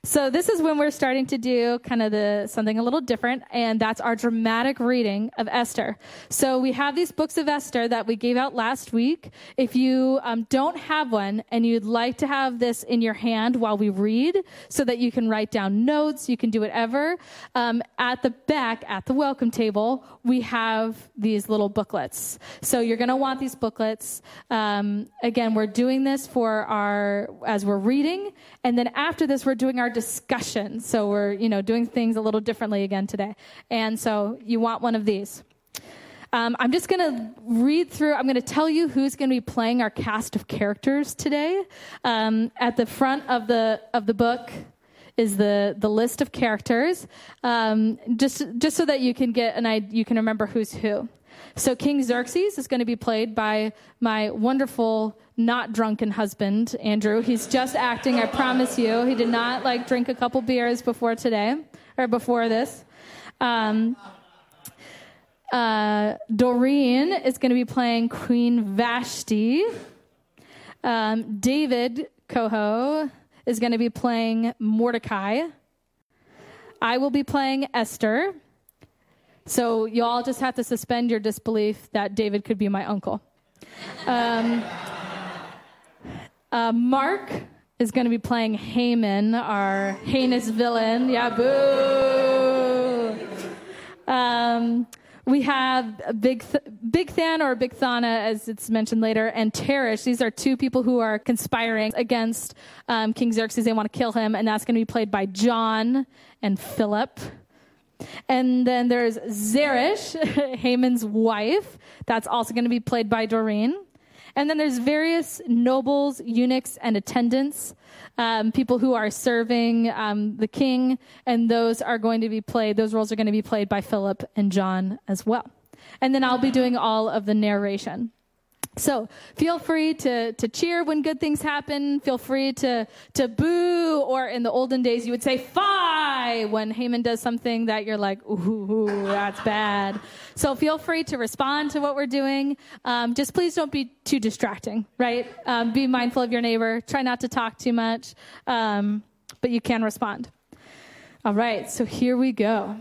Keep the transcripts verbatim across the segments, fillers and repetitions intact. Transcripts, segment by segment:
So this is when we're starting to do kind of the something a little different, and that's our dramatic reading of Esther. So we have these books of Esther that we gave out last week. If you um, don't have one and you'd like to have this in your hand while we read so that you can write down notes, you can do whatever, um, at the back, at the welcome table, we have these little booklets. So you're going to want these booklets. Um, again, we're doing this for our, as we're reading, and then after this, we're doing our discussion. So we're, you know, doing things a little differently again today. And so you want one of these. Um, I'm just going to read through. I'm going to tell you who's going to be playing our cast of characters today. Um, at the front of the of the book is the the list of characters, um, just just so that you can get an idea, you can remember who's who. So King Xerxes is going to be played by my wonderful, not drunken husband, Andrew. He's just acting, I promise you. He did not, like, drink a couple beers before today, or before this. Um, uh, Doreen is going to be playing Queen Vashti. Um, David Coho is going to be playing Mordecai. I will be playing Esther. So you all just have to suspend your disbelief that David could be my uncle. Um, uh, Mark is going to be playing Haman, our heinous villain. Yeah, boo! Um, we have Big Th- Big Than, or Big Thana, as it's mentioned later, and Teresh. These are two people who are conspiring against um, King Xerxes. They want to kill him, and that's going to be played by John and Philip. And then there's Zeresh, Haman's wife. That's also going to be played by Doreen. And then there's various nobles, eunuchs, and attendants, um, people who are serving um, the king. And those are going to be played, those roles are going to be played by Philip and John as well. And then I'll be doing all of the narration. So feel free to, to cheer when good things happen. Feel free to, to boo, or in the olden days, you would say fie when Haman does something that you're like, ooh, that's bad. So feel free to respond to what we're doing. Um, just please don't be too distracting, right? Um, be mindful of your neighbor. Try not to talk too much, um, but you can respond. All right, so here we go.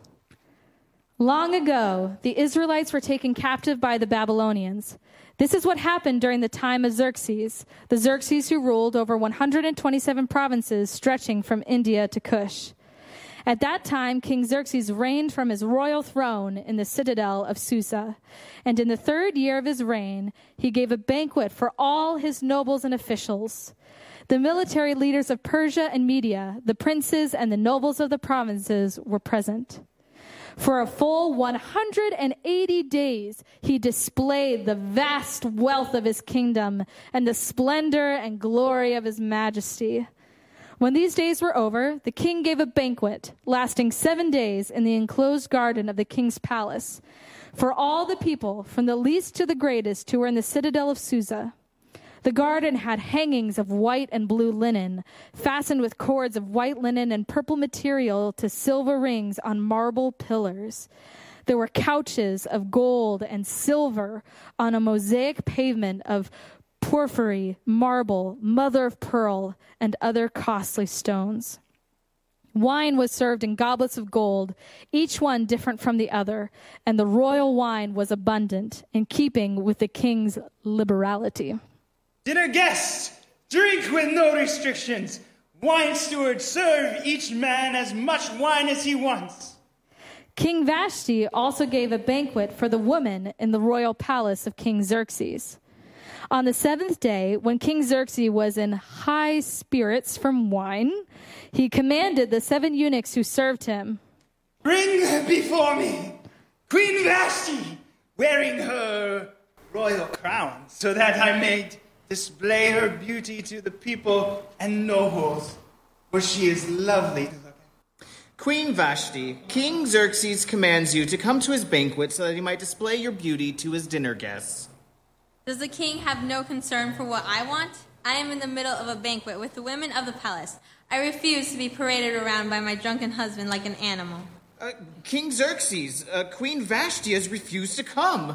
Long ago, the Israelites were taken captive by the Babylonians. This is what happened during the time of Xerxes, the Xerxes who ruled over one hundred twenty-seven provinces stretching from India to Kush. At that time, King Xerxes reigned from his royal throne in the citadel of Susa. And in the third year of his reign, he gave a banquet for all his nobles and officials. The military leaders of Persia and Media, the princes and the nobles of the provinces were present. For a full one hundred eighty days, he displayed the vast wealth of his kingdom and the splendor and glory of his majesty. When these days were over, the king gave a banquet lasting seven days in the enclosed garden of the king's palace for all the people, from the least to the greatest, who were in the citadel of Susa. The garden had hangings of white and blue linen, fastened with cords of white linen and purple material to silver rings on marble pillars. There were couches of gold and silver on a mosaic pavement of porphyry, marble, mother of pearl, and other costly stones. Wine was served in goblets of gold, each one different from the other, and the royal wine was abundant, in keeping with the king's liberality. Dinner guests, drink with no restrictions. Wine stewards, serve each man as much wine as he wants. King Vashti also gave a banquet for the women in the royal palace of King Xerxes. On the seventh day, when King Xerxes was in high spirits from wine, he commanded the seven eunuchs who served him, "Bring before me Queen Vashti, wearing her royal crown, so that I may display her beauty to the people and nobles, for she is lovely to look at." Queen Vashti, King Xerxes commands you to come to his banquet so that he might display your beauty to his dinner guests. Does the king have no concern for what I want? I am in the middle of a banquet with the women of the palace. I refuse to be paraded around by my drunken husband like an animal. Uh, King Xerxes, uh, Queen Vashti has refused to come.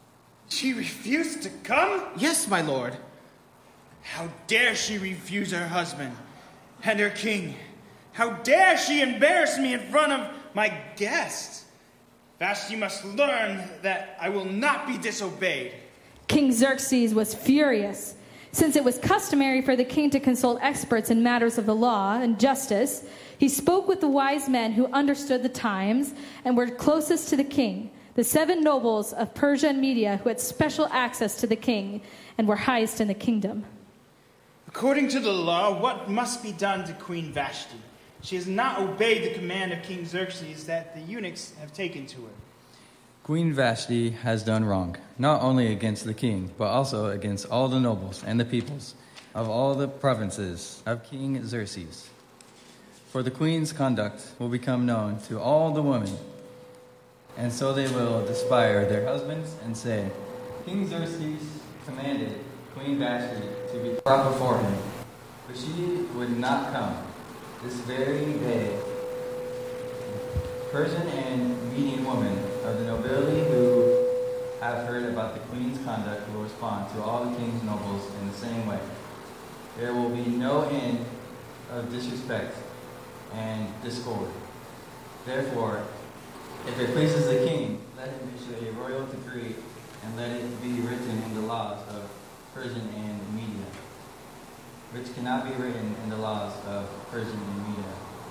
She refused to come? Yes, my lord. How dare she refuse her husband and her king? How dare she embarrass me in front of my guests? Vashti must learn that I will not be disobeyed. King Xerxes was furious. Since it was customary for the king to consult experts in matters of the law and justice, he spoke with the wise men who understood the times and were closest to the king, the seven nobles of Persia and Media who had special access to the king and were highest in the kingdom. According to the law, what must be done to Queen Vashti? She has not obeyed the command of King Xerxes that the eunuchs have taken to her. Queen Vashti has done wrong, not only against the king, but also against all the nobles and the peoples of all the provinces of King Xerxes. For the queen's conduct will become known to all the women, and so they will despise their husbands and say, King Xerxes commanded Queen Vashti to be brought before him, but she would not come. This very day, Persian and Median women of the nobility who have heard about the queen's conduct will respond to all the king's nobles in the same way. There will be no end of disrespect and discord. Therefore, if it pleases the king, let him issue a royal decree and let it be written in the laws of Persian and Media, which cannot be written in the laws of Persian and Media.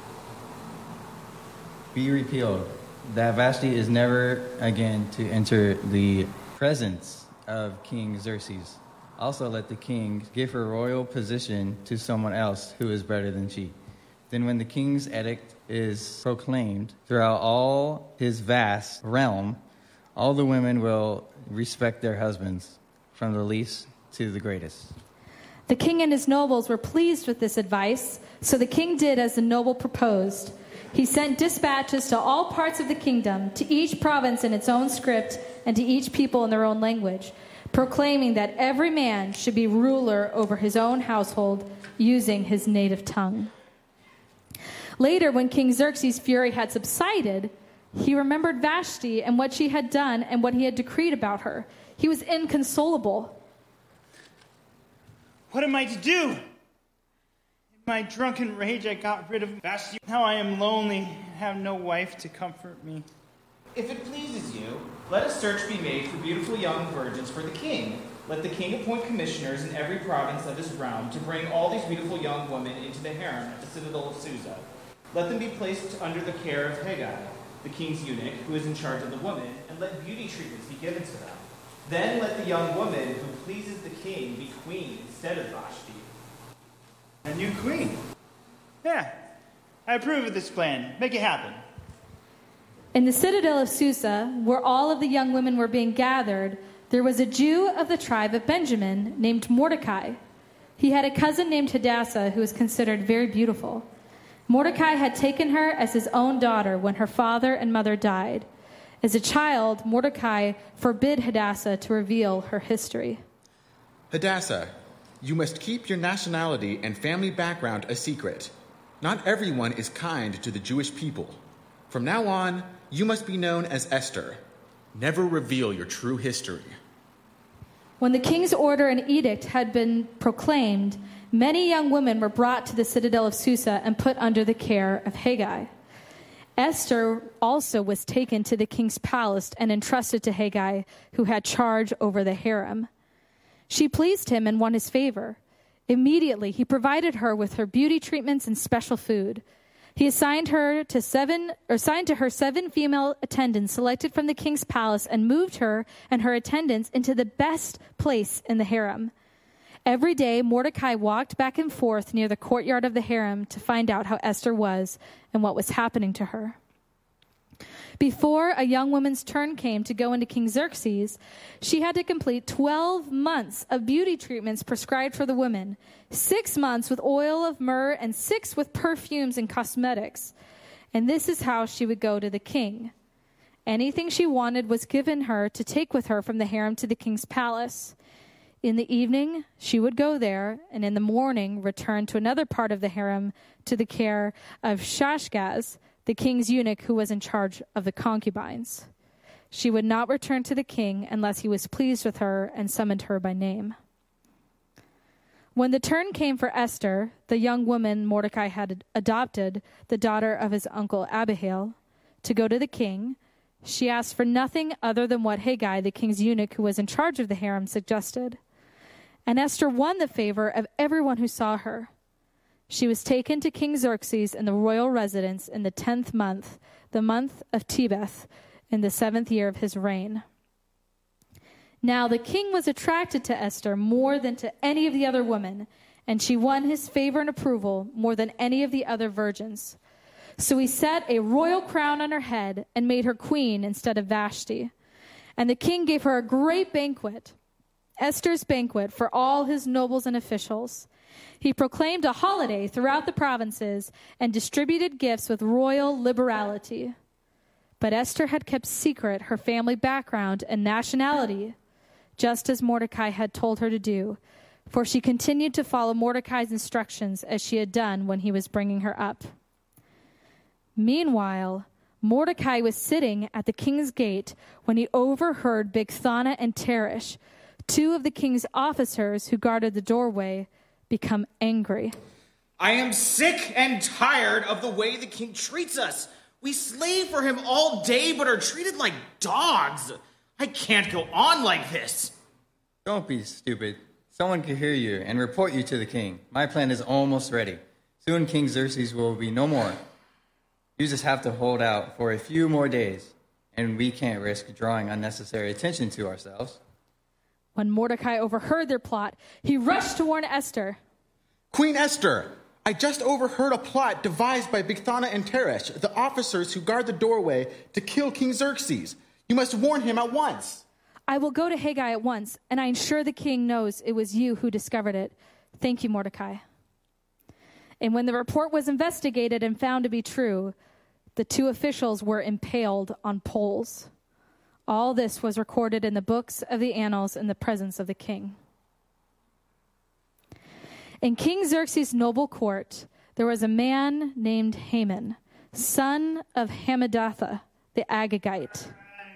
Be repealed, that Vashti is never again to enter the presence of King Xerxes. Also let the king give her royal position to someone else who is better than she. Then when the king's edict is proclaimed throughout all his vast realm, all the women will respect their husbands, from the least to the greatest. The king and his nobles were pleased with this advice, so the king did as the noble proposed. He sent dispatches to all parts of the kingdom, to each province in its own script, and to each people in their own language, proclaiming that every man should be ruler over his own household, using his native tongue. Later, when King Xerxes' fury had subsided, he remembered Vashti and what she had done and what he had decreed about her. He was inconsolable. What am I to do? In my drunken rage, I got rid of Vashti. Now I am lonely, have no wife to comfort me. If it pleases you, let a search be made for beautiful young virgins for the king. Let the king appoint commissioners in every province of his realm to bring all these beautiful young women into the harem at the citadel of Susa. Let them be placed under the care of Hegai, the king's eunuch, who is in charge of the women, and let beauty treatments be given to them. Then let the young woman who pleases the king be queen instead of Vashti. A new queen? Yeah, I approve of this plan. Make it happen. In the citadel of Susa, where all of the young women were being gathered, there was a Jew of the tribe of Benjamin named Mordecai. He had a cousin named Hadassah who was considered very beautiful. Mordecai had taken her as his own daughter when her father and mother died. As a child, Mordecai forbid Hadassah to reveal her history. Hadassah, you must keep your nationality and family background a secret. Not everyone is kind to the Jewish people. From now on, you must be known as Esther. Never reveal your true history. When the king's order and edict had been proclaimed, many young women were brought to the citadel of Susa and put under the care of Hegai. Esther also was taken to the king's palace and entrusted to Hegai, who had charge over the harem. She pleased him and won his favor. Immediately, he provided her with her beauty treatments and special food. He assigned her to seven, or assigned to her seven female attendants selected from the king's palace and moved her and her attendants into the best place in the harem. Every day, Mordecai walked back and forth near the courtyard of the harem to find out how Esther was and what was happening to her. Before a young woman's turn came to go into King Xerxes, she had to complete twelve months of beauty treatments prescribed for the women, six months with oil of myrrh and six with perfumes and cosmetics. And this is how she would go to the king. Anything she wanted was given her to take with her from the harem to the king's palace. In the evening, she would go there, and in the morning return to another part of the harem to the care of Shashgaz, the king's eunuch who was in charge of the concubines. She would not return to the king unless he was pleased with her and summoned her by name. When the turn came for Esther, the young woman Mordecai had adopted, the daughter of his uncle Abihail, to go to the king, she asked for nothing other than what Haggai, the king's eunuch who was in charge of the harem, suggested. And Esther won the favor of everyone who saw her. She was taken to King Xerxes in the royal residence in the tenth month, the month of Tebeth, in the seventh year of his reign. Now the king was attracted to Esther more than to any of the other women, and she won his favor and approval more than any of the other virgins. So he set a royal crown on her head and made her queen instead of Vashti. And the king gave her a great banquet, Esther's banquet, for all his nobles and officials. He proclaimed a holiday throughout the provinces and distributed gifts with royal liberality. But Esther had kept secret her family background and nationality, just as Mordecai had told her to do, for she continued to follow Mordecai's instructions as she had done when he was bringing her up. Meanwhile, Mordecai was sitting at the king's gate when he overheard Bigthana and Teresh, two of the king's officers who guarded the doorway, become angry. I am sick and tired of the way the king treats us. We slave for him all day but are treated like dogs. I can't go on like this. Don't be stupid. Someone can hear you and report you to the king. My plan is almost ready. Soon King Xerxes will be no more. You just have to hold out for a few more days, and we can't risk drawing unnecessary attention to ourselves. When Mordecai overheard their plot, he rushed to warn Esther. Queen Esther, I just overheard a plot devised by Bigthana and Teresh, the officers who guard the doorway, to kill King Xerxes. You must warn him at once. I will go to Haggai at once, and I am sure the king knows it was you who discovered it. Thank you, Mordecai. And when the report was investigated and found to be true, the two officials were impaled on poles. All this was recorded in the books of the annals in the presence of the king. In King Xerxes' noble court, there was a man named Haman, son of Hammedatha, the Agagite.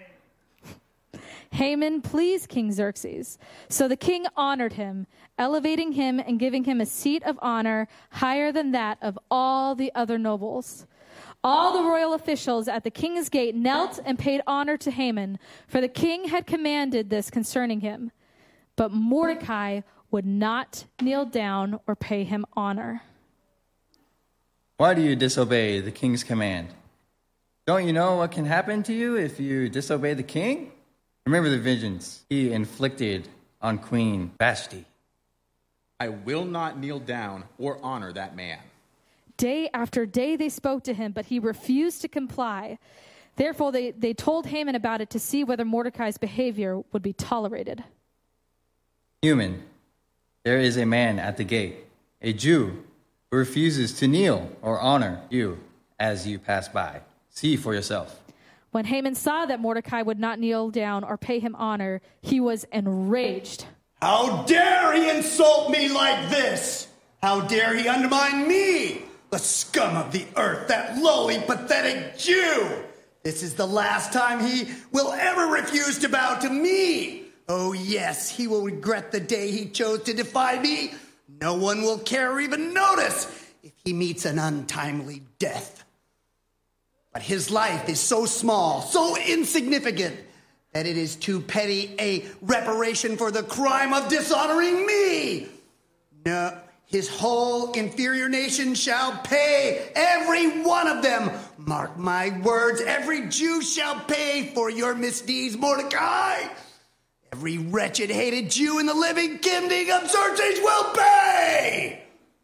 Haman pleased King Xerxes, so the king honored him, elevating him and giving him a seat of honor higher than that of all the other nobles. All the royal officials at the king's gate knelt and paid honor to Haman, for the king had commanded this concerning him. But Mordecai would not kneel down or pay him honor. Why do you disobey the king's command? Don't you know what can happen to you if you disobey the king? Remember the vengeance he inflicted on Queen Vashti. I will not kneel down or honor that man. Day after day they spoke to him, but he refused to comply. Therefore they, they told Haman about it to see whether Mordecai's behavior would be tolerated. Human, there is a man at the gate, a Jew, who refuses to kneel or honor you as you pass by. See for yourself. When Haman saw that Mordecai would not kneel down or pay him honor, he was enraged. How dare he insult me like this? How dare he undermine me, the scum of the earth, that lowly, pathetic Jew? This is the last time he will ever refuse to bow to me. Oh, yes, he will regret the day he chose to defy me. No one will care or even notice if he meets an untimely death. But his life is so small, so insignificant, that it is too petty a reparation for the crime of dishonoring me. No, his whole inferior nation shall pay, every one of them. Mark my words, every Jew shall pay for your misdeeds, Mordecai. Every wretched, hated Jew in the living kingdom of Xerxes will pay.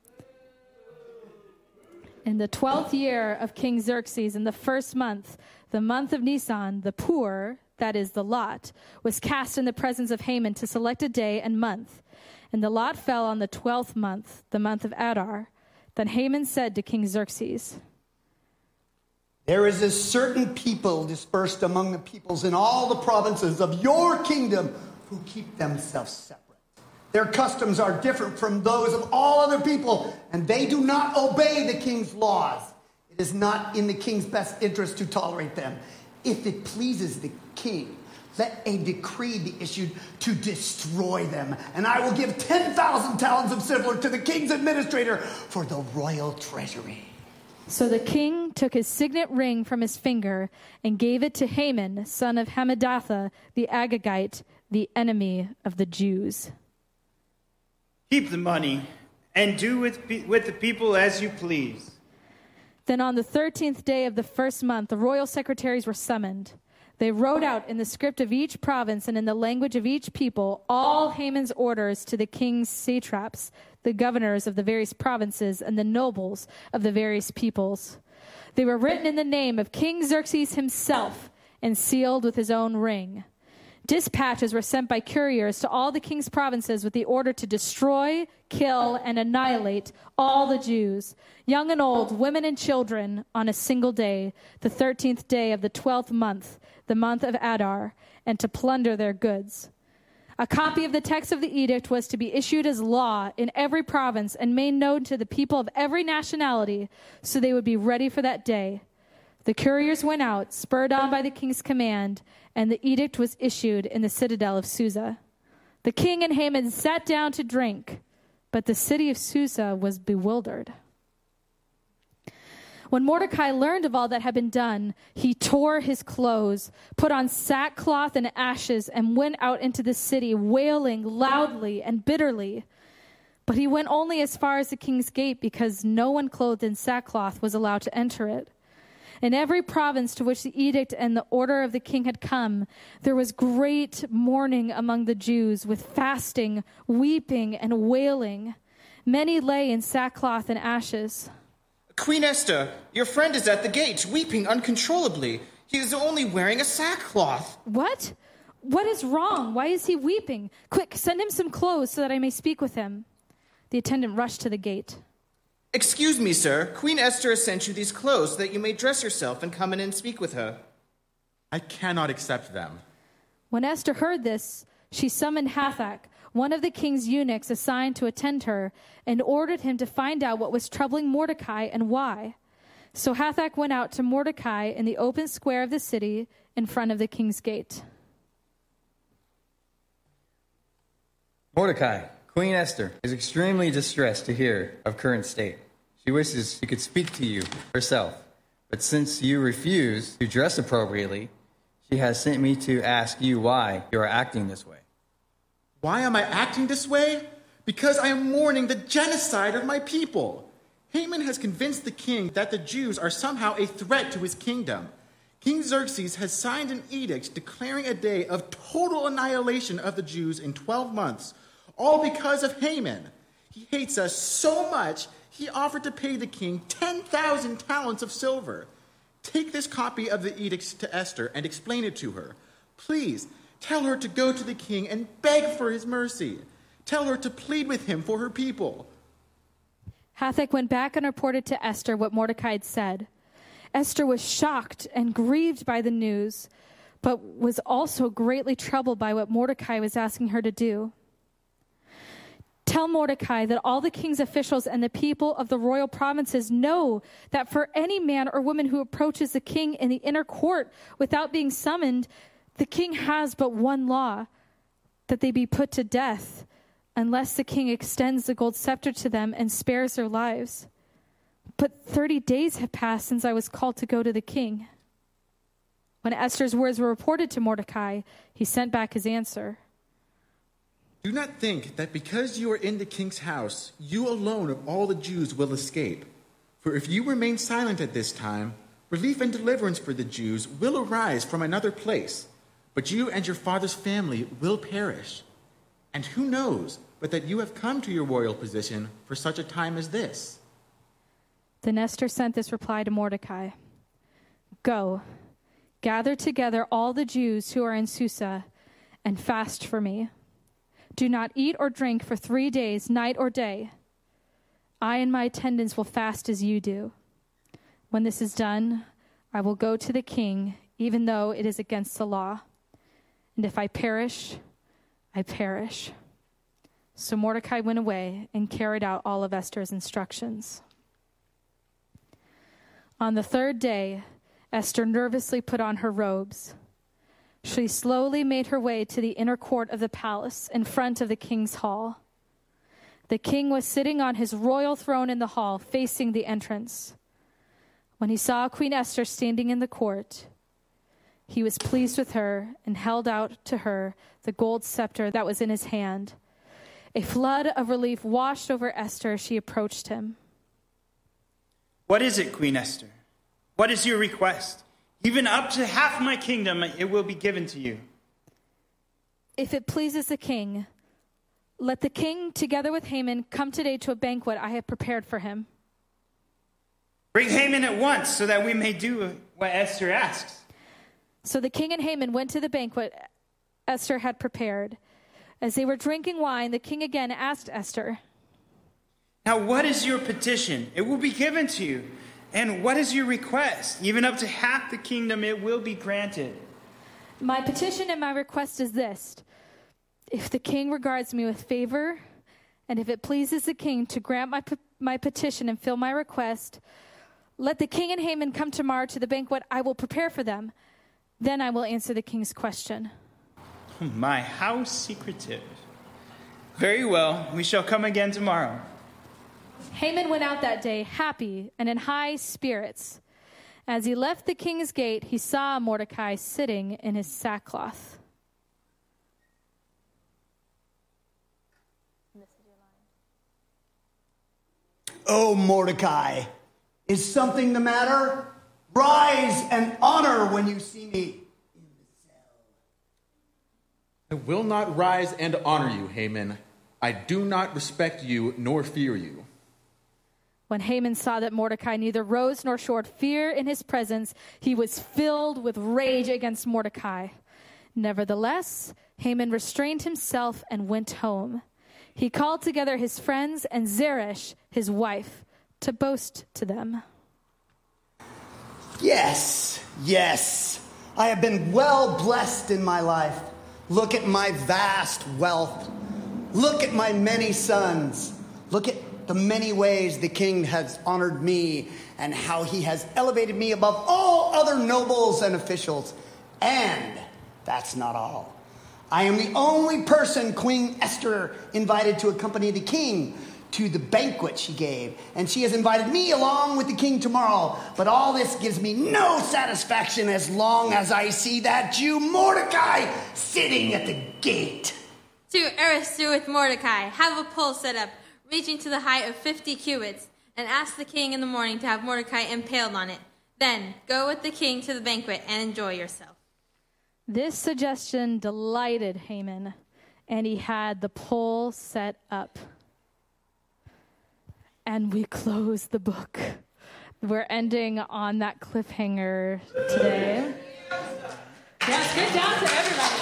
In the twelfth year of King Xerxes, in the first month, the month of Nisan, the Pur, that is the lot, was cast in the presence of Haman to select a day and month. And the lot fell on the twelfth month, the month of Adar. Then Haman said to King Xerxes, There is a certain people dispersed among the peoples in all the provinces of your kingdom who keep themselves separate. Their customs are different from those of all other people, and they do not obey the king's laws. It is not in the king's best interest to tolerate them. If it pleases the king, let a decree be issued to destroy them, and I will give ten thousand talents of silver to the king's administrator for the royal treasury. So the king took his signet ring from his finger and gave it to Haman, son of Hammedatha, the Agagite, the enemy of the Jews. Keep the money and do with, pe- with the people as you please. Then on the thirteenth day of the first month, the royal secretaries were summoned. They wrote out in the script of each province and in the language of each people all Haman's orders to the king's satraps, the governors of the various provinces, and the nobles of the various peoples. They were written in the name of King Xerxes himself and sealed with his own ring. Dispatches were sent by couriers to all the king's provinces with the order to destroy, kill, and annihilate all the Jews, young and old, women and children, on a single day, the thirteenth day of the twelfth month, the month of Adar, and to plunder their goods. A copy of the text of the edict was to be issued as law in every province and made known to the people of every nationality, so they would be ready for that day. The couriers went out, spurred on by the king's command, and the edict was issued in the citadel of Susa. The king and Haman sat down to drink, but the city of Susa was bewildered. When Mordecai learned of all that had been done, he tore his clothes, put on sackcloth and ashes, and went out into the city, wailing loudly and bitterly. But he went only as far as the king's gate, because no one clothed in sackcloth was allowed to enter it. In every province to which the edict and the order of the king had come, there was great mourning among the Jews, with fasting, weeping, and wailing. Many lay in sackcloth and ashes. Queen Esther, your friend is at the gate, weeping uncontrollably. He is only wearing a sackcloth. What? What is wrong? Why is he weeping? Quick, send him some clothes so that I may speak with him. The attendant rushed to the gate. Excuse me, sir. Queen Esther has sent you these clothes so that you may dress yourself and come in and speak with her. I cannot accept them. When Esther heard this, she summoned Hathach, one of the king's eunuchs assigned to attend her, and ordered him to find out what was troubling Mordecai and why. So Hathach went out to Mordecai in the open square of the city in front of the king's gate. Mordecai, Queen Esther is extremely distressed to hear of current state. She wishes she could speak to you herself, but since you refuse to dress appropriately, she has sent me to ask you why you are acting this way. Why am I acting this way? Because I am mourning the genocide of my people. Haman has convinced the king that the Jews are somehow a threat to his kingdom. King Xerxes has signed an edict declaring a day of total annihilation of the Jews in twelve months, all because of Haman. He hates us so much, he offered to pay the king ten thousand talents of silver. Take this copy of the edict to Esther and explain it to her. Please, tell her to go to the king and beg for his mercy. Tell her to plead with him for her people. Hathach went back and reported to Esther what Mordecai had said. Esther was shocked and grieved by the news, but was also greatly troubled by what Mordecai was asking her to do. Tell Mordecai that all the king's officials and the people of the royal provinces know that for any man or woman who approaches the king in the inner court without being summoned, the king has but one law, that they be put to death, unless the king extends the gold scepter to them and spares their lives. But thirty days have passed since I was called to go to the king. When Esther's words were reported to Mordecai, he sent back his answer. Do not think that because you are in the king's house, you alone of all the Jews will escape. For if you remain silent at this time, relief and deliverance for the Jews will arise from another place, but you and your father's family will perish. And who knows but that you have come to your royal position for such a time as this? Then Esther sent this reply to Mordecai. Go, gather together all the Jews who are in Susa, and fast for me. Do not eat or drink for three days, night or day. I and my attendants will fast as you do. When this is done, I will go to the king, even though it is against the law. And if I perish, I perish. So Mordecai went away and carried out all of Esther's instructions. On the third day, Esther nervously put on her robes. She slowly made her way to the inner court of the palace in front of the king's hall. The king was sitting on his royal throne in the hall, facing the entrance. When he saw Queen Esther standing in the court, he was pleased with her and held out to her the gold scepter that was in his hand. A flood of relief washed over Esther as she approached him. What is it, Queen Esther? What is your request? Even up to half my kingdom, it will be given to you. If it pleases the king, let the king, together with Haman, come today to a banquet I have prepared for him. Bring Haman at once so that we may do what Esther asks. So the king and Haman went to the banquet Esther had prepared. As they were drinking wine, the king again asked Esther, Now what is your petition? It will be given to you. And what is your request? Even up to half the kingdom, it will be granted. My petition and my request is this. If the king regards me with favor, and if it pleases the king to grant my my petition and fill my request, let the king and Haman come tomorrow to the banquet I will prepare for them. Then I will answer the king's question. My, how secretive. Very well, we shall come again tomorrow. Haman went out that day happy and in high spirits. As he left the king's gate, he saw Mordecai sitting in his sackcloth. Oh, Mordecai, is something the matter? Rise and honor when you see me in the cell. I will not rise and honor you, Haman. I do not respect you nor fear you. When Haman saw that Mordecai neither rose nor showed fear in his presence, he was filled with rage against Mordecai. Nevertheless, Haman restrained himself and went home. He called together his friends and Zeresh, his wife, to boast to them. Yes, yes, I have been well blessed in my life. Look at my vast wealth. Look at my many sons. Look at the many ways the king has honored me and how he has elevated me above all other nobles and officials. And that's not all. I am the only person Queen Esther invited to accompany the king to the banquet she gave. And she has invited me along with the king tomorrow. But all this gives me no satisfaction as long as I see that Jew Mordecai sitting at the gate. To arrest with Mordecai, have a pole set up, reaching to the height of fifty cubits, and ask the king in the morning to have Mordecai impaled on it. Then go with the king to the banquet and enjoy yourself. This suggestion delighted Haman, and he had the pole set up. And we close the book. We're ending on that cliffhanger today. Yes, good job to everybody.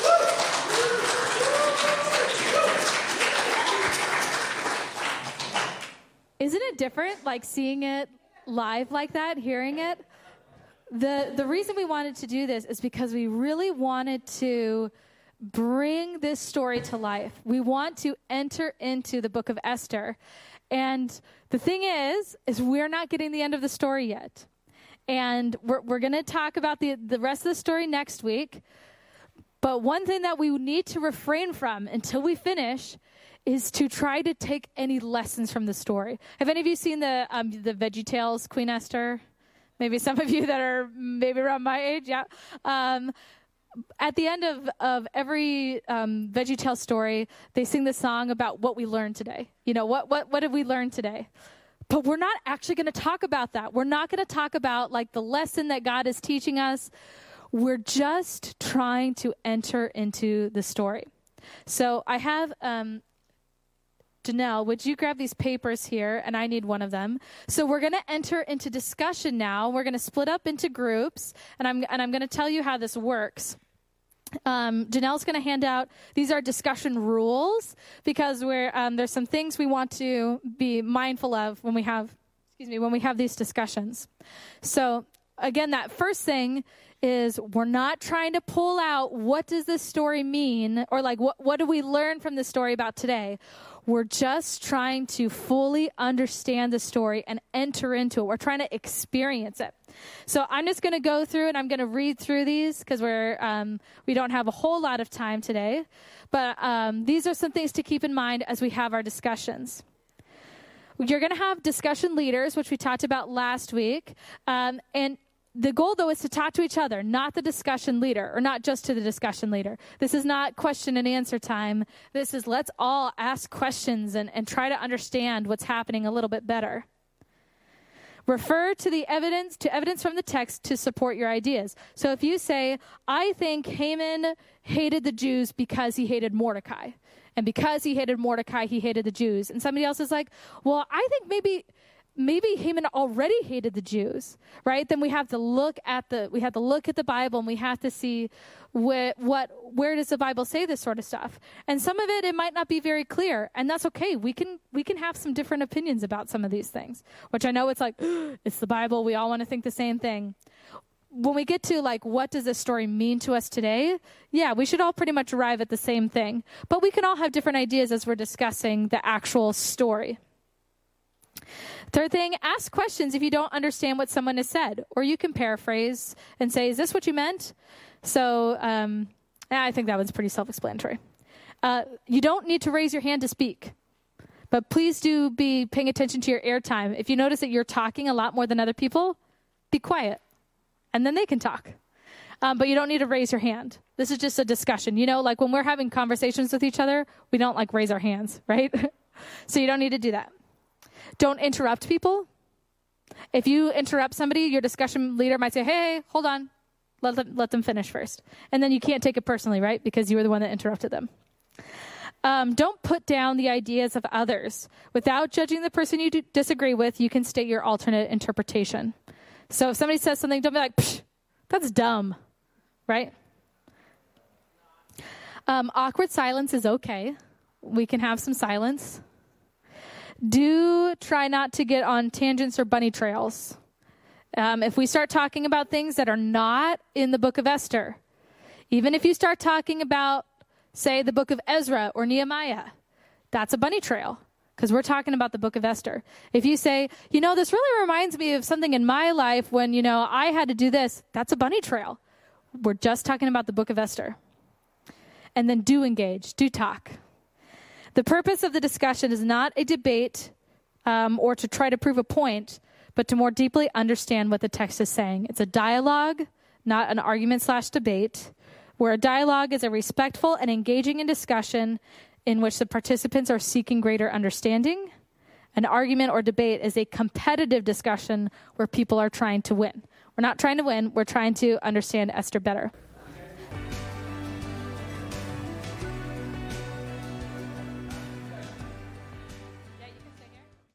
Isn't it different, like seeing it live like that, hearing it? The the reason we wanted to do this is because we really wanted to bring this story to life. We want to enter into the book of Esther. And the thing is, is we're not getting the end of the story yet. And we're we're going to talk about the, the rest of the story next week. But one thing that we need to refrain from until we finish is to try to take any lessons from the story. Have any of you seen the um, the VeggieTales Queen Esther? Maybe some of you that are maybe around my age, yeah. Um, at the end of, of every um, VeggieTales story, they sing the song about what we learned today. You know, what what what did we learn today? But we're not actually going to talk about that. We're not going to talk about like the lesson that God is teaching us. We're just trying to enter into the story. So I have... Um, Janelle, would you grab these papers here? And I need one of them. So we're going to enter into discussion now. We're going to split up into groups, and I'm and I'm going to tell you how this works. Um, Janelle's going to hand out, these are discussion rules, because we're um, there's some things we want to be mindful of when we have, excuse me, when we have these discussions. So again, that first thing is we're not trying to pull out what does this story mean, or like what, what do we learn from the story about today. We're just trying to fully understand the story and enter into it. We're trying to experience it. So I'm just going to go through and I'm going to read through these because we're um, we don't have a whole lot of time today. But um, these are some things to keep in mind as we have our discussions. You're going to have discussion leaders, which we talked about last week. Um, and the goal, though, is to talk to each other, not the discussion leader, or not just to the discussion leader. This is not question and answer time. This is let's all ask questions and, and try to understand what's happening a little bit better. Refer to the evidence, to evidence from the text to support your ideas. So if you say, I think Haman hated the Jews because he hated Mordecai, and because he hated Mordecai, he hated the Jews. And somebody else is like, well, I think maybe maybe Haman already hated the Jews, right? Then we have to look at the we have to look at the Bible, and we have to see what what where does the Bible say this sort of stuff. And some of it it might not be very clear, and that's okay. We can we can have some different opinions about some of these things, which I know it's like it's the Bible. We all want to think the same thing. When we get to, like, what does this story mean to us today? Yeah, we should all pretty much arrive at the same thing. But we can all have different ideas as we're discussing the actual story. Third thing, ask questions if you don't understand what someone has said. Or you can paraphrase and say, is this what you meant? So um, I think that one's pretty self-explanatory. Uh, you don't need to raise your hand to speak. But please do be paying attention to your airtime. If you notice that you're talking a lot more than other people, be quiet. And then they can talk. Um, but you don't need to raise your hand. This is just a discussion. You know, like when we're having conversations with each other, we don't like raise our hands, right? So you don't need to do that. Don't interrupt people. If you interrupt somebody, your discussion leader might say, hey, hey, hold on. Let them, let them finish first. And then you can't take it personally, right? Because you were the one that interrupted them. Um, don't put down the ideas of others. Without judging the person you do disagree with, you can state your alternate interpretation. So if somebody says something, don't be like, psh, that's dumb, right? Um, awkward silence is okay. We can have some silence. Do try not to get on tangents or bunny trails. Um, if we start talking about things that are not in the book of Esther, even if you start talking about, say, the book of Ezra or Nehemiah, that's a bunny trail. Because we're talking about the book of Esther. If you say, you know, this really reminds me of something in my life when, you know, I had to do this, that's a bunny trail. We're just talking about the book of Esther. And then do engage, do talk. The purpose of the discussion is not a debate um, or to try to prove a point, but to more deeply understand what the text is saying. It's a dialogue, not an argument slash debate, where a dialogue is a respectful and engaging in discussion in which the participants are seeking greater understanding. An argument or debate is a competitive discussion where people are trying to win. We're not trying to win, we're trying to understand Esther better.